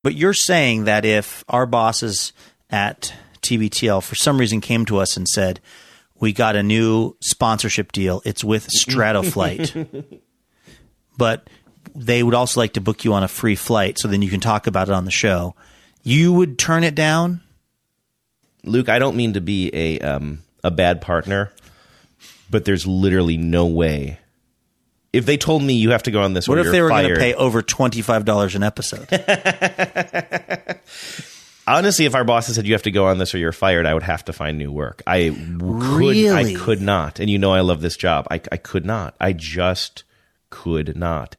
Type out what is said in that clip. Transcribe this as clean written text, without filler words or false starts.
But you're saying that if our bosses at TBTL for some reason came to us and said, we got a new sponsorship deal, it's with Stratoflight, but they would also like to book you on a free flight so then you can talk about it on the show, you would turn it down? Luke, I don't mean to be a bad partner, but there's literally no way. If they told me you have to go on this, what or if you're they were fired, going to pay over $25 an episode? Honestly, if our bosses said you have to go on this or you're fired, I would have to find new work. I could not. And you know I love this job. I could not. I just could not.